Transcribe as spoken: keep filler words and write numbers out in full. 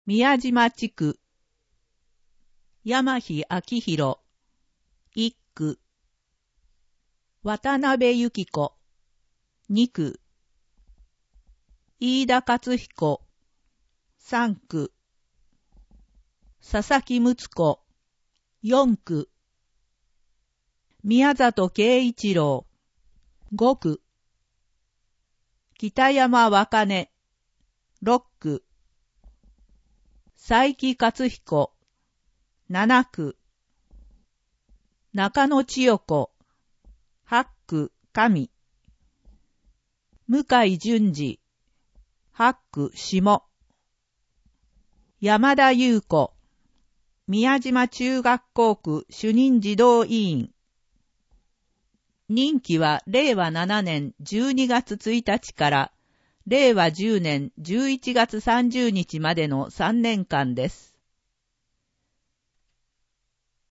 宮島地区、山日明宏、一区、渡辺由紀子、二区、飯田勝彦、三区、佐々木睦子、四区、宮里慶一郎、五区、北山若音、六区、佐伯勝彦、七区、中野千代子、八区上、向井淳二、八区下、山田優子、宮島中学校区主任児童委員。任期はれいわななねんじゅうにがつついたちかられいわじゅうねんじゅういちがつさんじゅうにちまでのさんねんかんです。